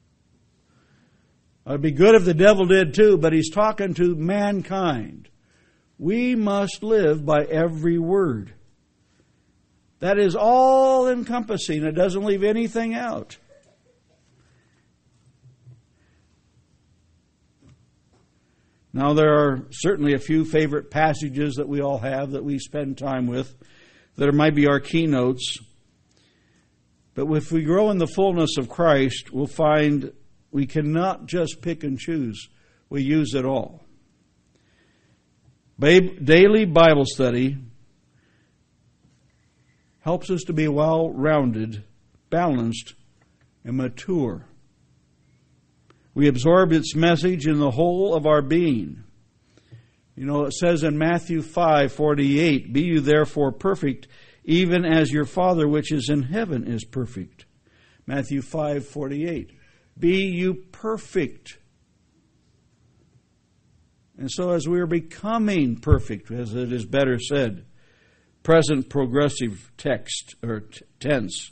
A: It would be good if the devil did too, but He's talking to mankind. We must live by every word. That is all encompassing. It doesn't leave anything out. Now, there are certainly a few favorite passages that we all have that we spend time with that might be our keynotes. But if we grow in the fullness of Christ, we'll find We cannot just pick and choose. We use it all. Daily Bible study helps us to be well-rounded, balanced, and mature. We absorb its message in the whole of our being. You know, it says in Matthew 5:48, "Be you therefore perfect, even as your Father which is in heaven is perfect." Matthew 5:48. Be you perfect. And so as we are becoming perfect, as it is better said, present progressive text or tense,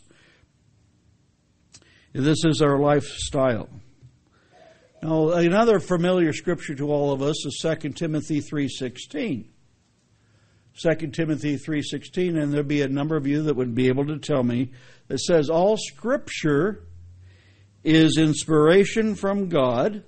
A: this is our lifestyle. Now, another familiar scripture to all of us is 2 Timothy 3:16. 2 Timothy 3:16, and there'll be a number of you that would be able to tell me, that says, "All Scripture is inspiration from God.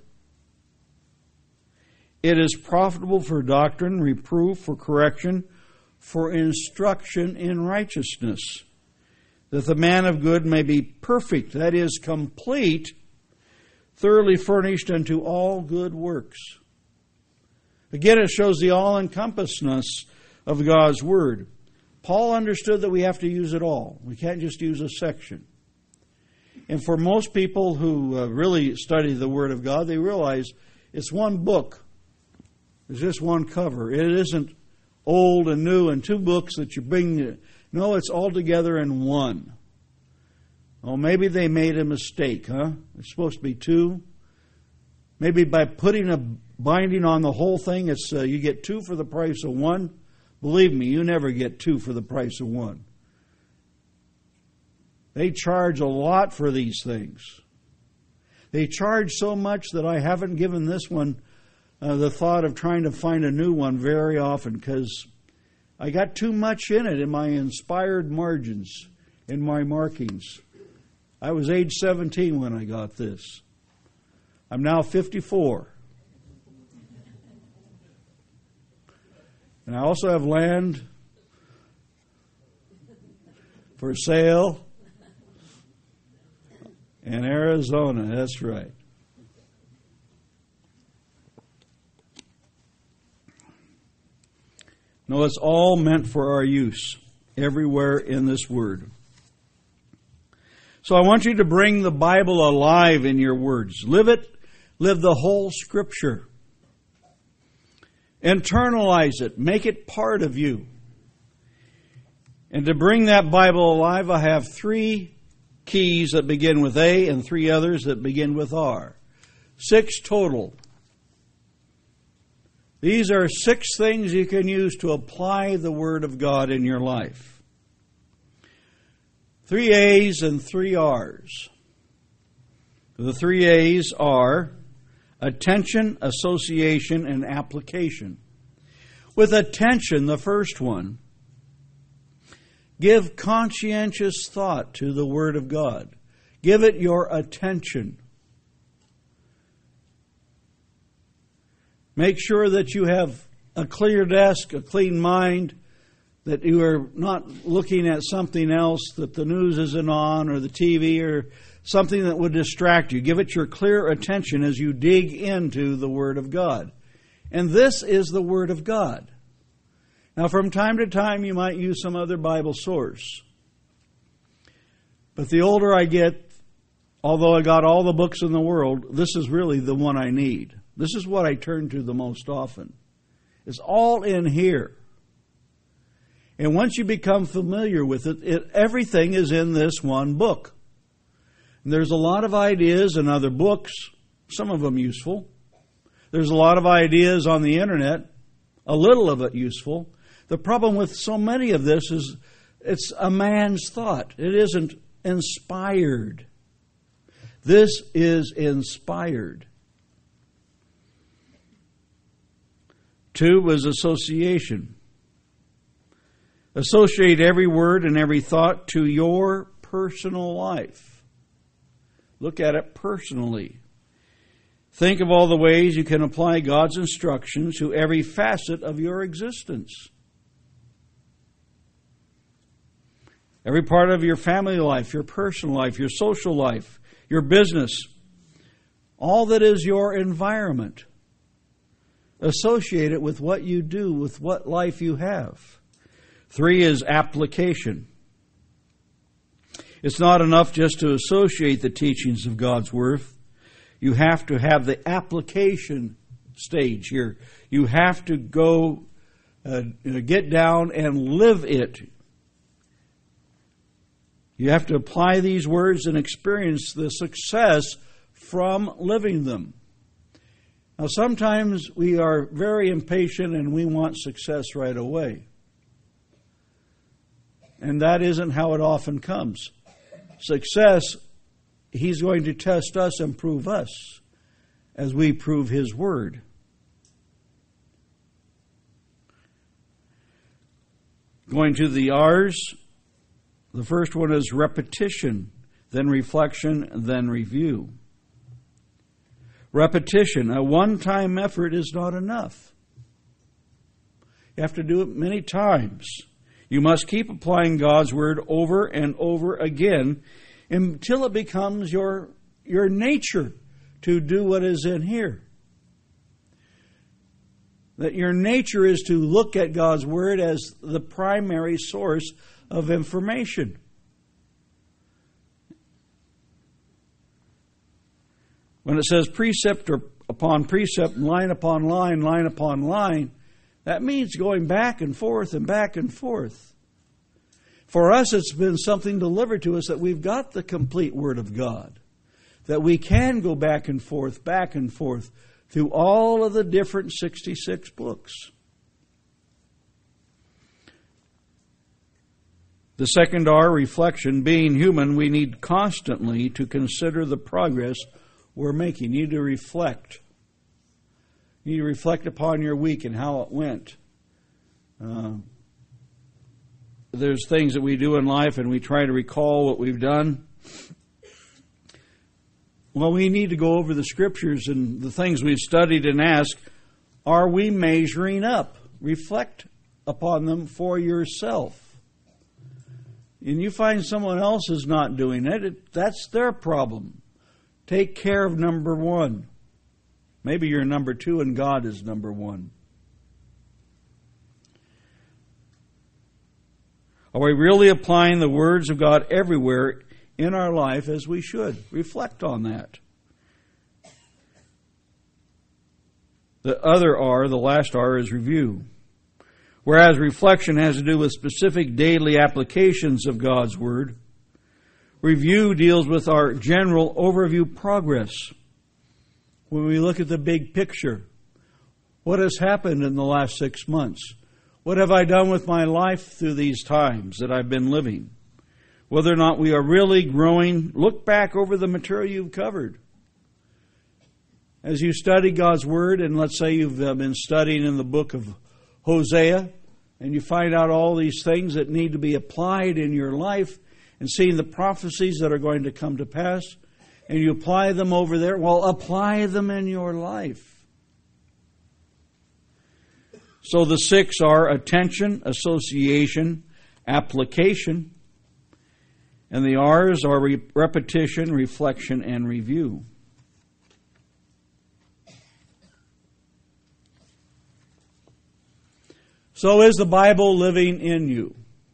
A: It is profitable for doctrine, reproof, for correction, for instruction in righteousness, that the man of good may be perfect," that is, complete, "thoroughly furnished unto all good works." Again, it shows the all-encompassedness of God's Word. Paul understood that we have to use it all. We can't just use a section. And for most people who really study the Word of God, they realize it's one book. It's just one cover. It isn't old and new and two books that you bring. No, it's all together in one. Oh, maybe they made a mistake, huh? It's supposed to be two. Maybe by putting a binding on the whole thing, it's you get two for the price of one. Believe me, you never get two for the price of one. They charge a lot for these things. They charge so much that I haven't given this one the thought of trying to find a new one very often, because I got too much in it in my inspired margins, in my markings. I was age 17 when I got this. I'm now 54. And I also have land for sale in Arizona. That's right. No, it's all meant for our use everywhere in this Word. So I want you to bring the Bible alive in your words. Live it. Live the whole Scripture. Internalize it. Make it part of you. And to bring that Bible alive, I have 3 keys that begin with A and 3 others that begin with R. 6 total. These are 6 things you can use to apply the Word of God in your life. 3 A's and 3 R's. The 3 A's are attention, association, and application. With attention, the first one, give conscientious thought to the Word of God. Give it your attention. Make sure that you have a clear desk, a clean mind, that you are not looking at something else, that the news isn't on, or the TV, or something that would distract you. Give it your clear attention as you dig into the Word of God. And this is the Word of God. Now, from time to time, you might use some other Bible source. But the older I get, although I got all the books in the world, this is really the one I need. This is what I turn to the most often. It's all in here. And once you become familiar with it, everything is in this one book. And there's a lot of ideas in other books, some of them useful. There's a lot of ideas on the internet, a little of it useful. The problem with so many of this is it's a man's thought. It isn't inspired. This is inspired. 2 was association. Associate every word and every thought to your personal life. Look at it personally. Think of all the ways you can apply God's instructions to every facet of your existence. Every part of your family life, your personal life, your social life, your business. all that is your environment. Associate it with what you do, with what life you have. 3 is application. It's not enough just to associate the teachings of God's Word. You have to have the application stage here. You have to go get down and live it. You have to apply these words and experience the success from living them. Now, sometimes we are very impatient and we want success right away. And that isn't how it often comes. Success, He's going to test us and prove us as we prove His Word. Going to the R's, the first one is repetition, then reflection, then review. Repetition, a one-time effort is not enough. You have to do it many times. You must keep applying God's Word over and over again until it becomes your nature to do what is in here. That your nature is to look at God's Word as the primary source of information. When it says precept upon precept, line upon line, line upon line, that means going back and forth and back and forth. For us, it's been something delivered to us that we've got the complete Word of God. That we can go back and forth through all of the different 66 books. The second R, reflection. Being human, we need constantly to consider the progress we're making. You need to reflect. You need to reflect upon your week and how it went. There's things that we do in life and we try to recall what we've done. Well, we need to go over the Scriptures and the things we've studied and ask, are we measuring up? Reflect upon them for yourself. And you find someone else is not doing it, that's their problem. Take care of number 1. Maybe you're number 2 and God is number 1. Are we really applying the words of God everywhere in our life as we should? Reflect on that. The other R, the last R, is review. Whereas reflection has to do with specific daily applications of God's Word, review deals with our general overview progress. When we look at the big picture, what has happened in the last 6 months? What have I done with my life through these times that I've been living? Whether or not we are really growing, look back over the material you've covered. As you study God's Word, and let's say you've been studying in the book of Hosea, and you find out all these things that need to be applied in your life, and seeing the prophecies that are going to come to pass, and you apply them over there, well, apply them in your life. So the 6 are attention, association, application, and the R's are repetition, reflection, and review. So is the Bible living in you?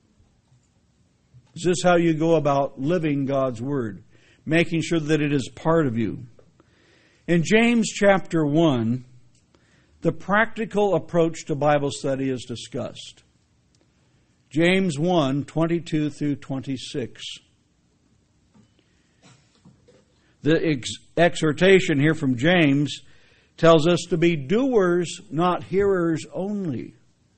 A: Is this how you go about living God's Word? Making sure that it is part of you. In James chapter 1, the practical approach to Bible study is discussed. James 1, 22 through 26. The exhortation here from James tells us to be doers, not hearers only.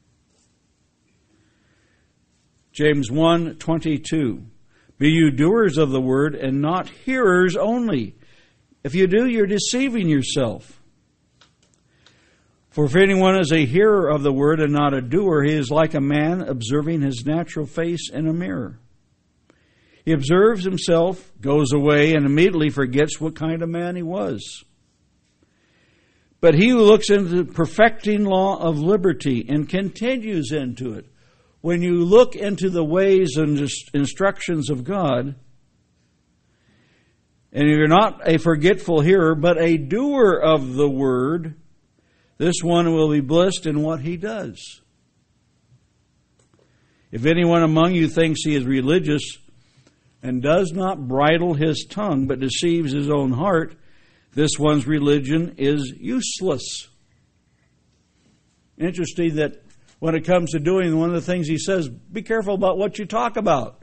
A: James 1:22. Be you doers of the word and not hearers only. If you do, you're deceiving yourself. For if anyone is a hearer of the word and not a doer, he is like a man observing his natural face in a mirror. He observes himself, goes away, and immediately forgets what kind of man he was. But he who looks into the perfecting law of liberty and continues into it, when you look into the ways and instructions of God, And if you're not a forgetful hearer, but a doer of the word, this one will be blessed in what he does. If anyone among you thinks he is religious and does not bridle his tongue, but deceives his own heart, this one's religion is useless. Interesting that when it comes to doing, one of the things he says, be careful about what you talk about.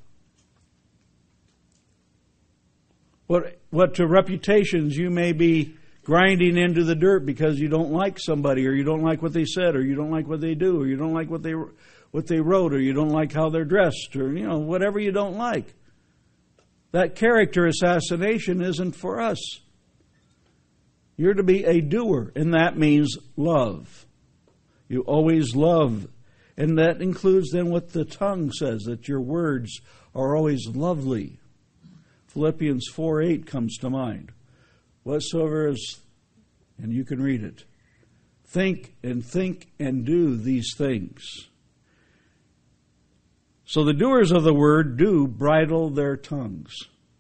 A: What to reputations you may be grinding into the dirt because you don't like somebody, or you don't like what they said, or you don't like what they do, or you don't like what they wrote, or you don't like how they're dressed, or whatever you don't like. That character assassination isn't for us. You're to be a doer, and that means love. You always love. And that includes then what the tongue says, that your words are always lovely. Philippians 4:8 comes to mind. Whatsoever is, and you can read it, think and do these things. So the doers of the word do bridle their tongues.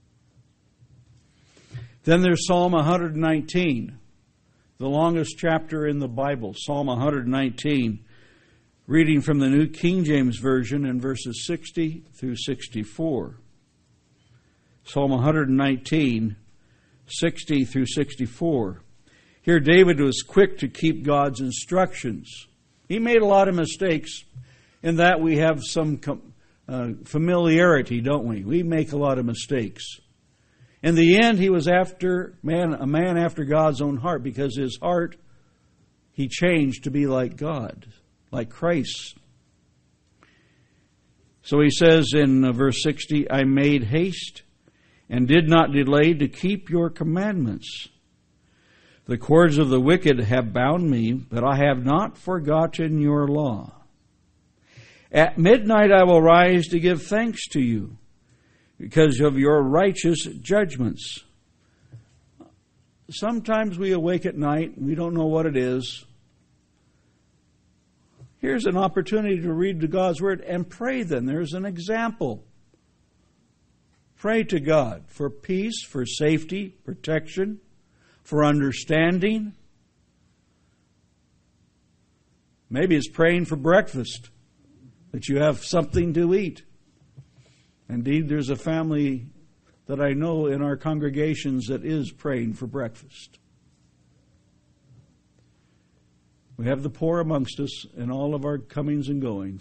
A: Then there's Psalm 119, the longest chapter in the Bible, Psalm 119, reading from the New King James Version in verses 60 through 64. Psalm 119, 60 through 64. Here David was quick to keep God's instructions. He made a lot of mistakes. In that we have some familiarity, don't we? We make a lot of mistakes. In the end, he was a man after God's own heart, because his heart, he changed to be like God, like Christ. So he says in verse 60, I made haste and did not delay to keep your commandments. The cords of the wicked have bound me, but I have not forgotten your law. At midnight I will rise to give thanks to you because of your righteous judgments. Sometimes we awake at night, we don't know what it is. Here's an opportunity to read God's Word and pray then. There's an example. Pray to God for peace, for safety, protection, for understanding. Maybe it's praying for breakfast, that you have something to eat. Indeed, there's a family that I know in our congregations that is praying for breakfast. We have the poor amongst us in all of our comings and goings.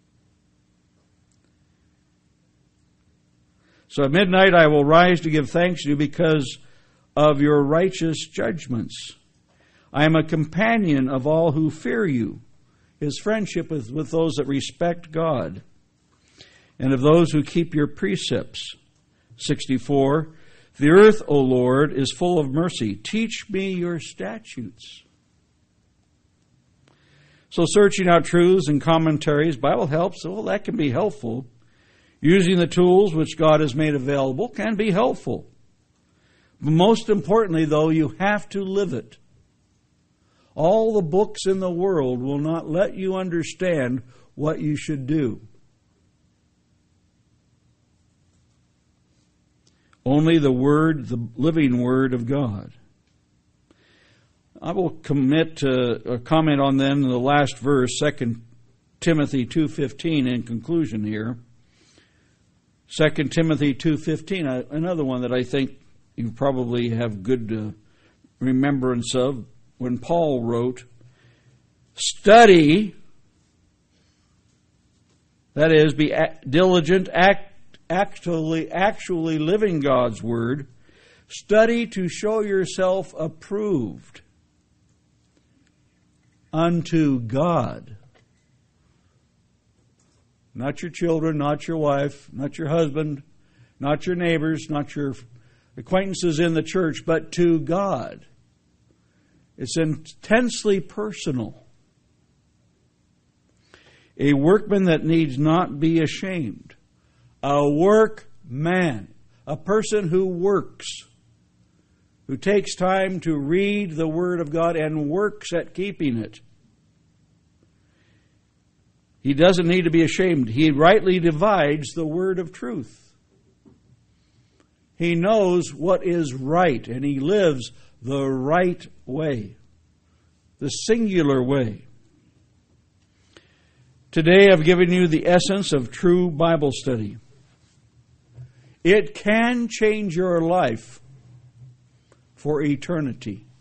A: So at midnight I will rise to give thanks to you because of your righteous judgments. I am a companion of all who fear you. His friendship with those that respect God, and of those who keep your precepts. 64. The earth, O Lord, is full of mercy. Teach me your statutes. So searching out truths and commentaries, Bible helps, well, that can be helpful. Using the tools which God has made available can be helpful. But most importantly, though, you have to live it. All the books in the world will not let you understand what you should do. Only the Word, the living Word of God. I will comment on then the last verse, 2 Timothy 2:15, in conclusion here. 2 Timothy 2:15, another one that I think you probably have good remembrance of, when Paul wrote, study, that is, be diligent, actually living God's Word, study to show yourself approved unto God. Not your children, not your wife, not your husband, not your neighbors, not your acquaintances in the church, but to God. It's intensely personal. A workman that needs not be ashamed. A workman. A person who works. Who takes time to read the Word of God and works at keeping it. He doesn't need to be ashamed. He rightly divides the word of truth. He knows what is right, and he lives the right way, the singular way. Today I've given you the essence of true Bible study. It can change your life for eternity.